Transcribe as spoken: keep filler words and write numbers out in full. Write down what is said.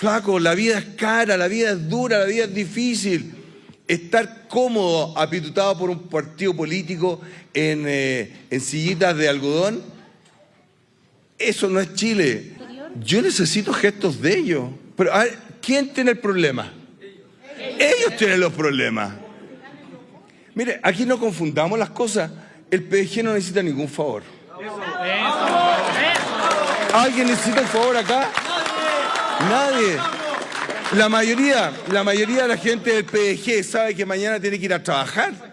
Flaco, la vida es cara, la vida es dura, la vida es difícil. Estar cómodo, apitutado por un partido político en, eh, en sillitas de algodón, eso no es Chile. Yo necesito gestos de ellos. Pero, a ver, ¿quién tiene el problema? Ellos tienen los problemas. Mire, aquí no confundamos las cosas. El P D G no necesita ningún favor. ¿Alguien necesita un favor acá? Nadie. La mayoría, la mayoría de la gente del P D G sabe que mañana tiene que ir a trabajar.